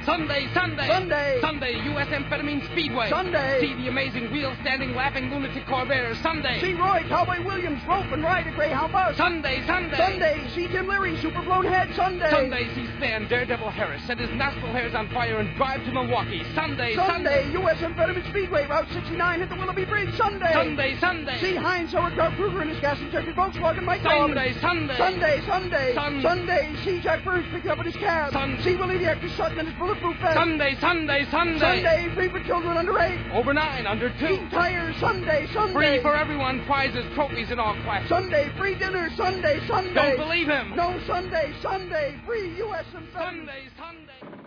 Sunday, Sunday. Sunday. Sunday, U.S. Amphetamine Speedway. Sunday. See the amazing wheel-standing, laughing lunatic Corvair. Sunday. See Roy Cowboy Williams rope and ride a Greyhound bus. Sunday, Sunday. Sunday. See Tim Leary super-blown head. Sunday. Sunday, see Stan Daredevil Harris set his nostril hairs on fire and drive to Milwaukee. Sunday, Sunday. U.S. Amphetamine Speedway, Route 69, hit the Willoughby Bridge. Sunday. Sunday, Sunday. See Heinz Sauerkraut Kruger in his gas-injected Volkswagen Mike Sunday, Sunday. Sunday, Sunday. Sunday. See Jack Burns picked up in his cab. See Willie the actor Sutton in his bulletproof vest. Sunday, Sunday, Sunday. Sunday, free for children under 8. Over 9, under 2. Eat tires, Sunday, Sunday. Free for everyone, prizes, trophies in all classes. Sunday, free dinner, Sunday, Sunday. Don't believe him. No, Sunday, Sunday, free U.S. and Sunday, Sunday.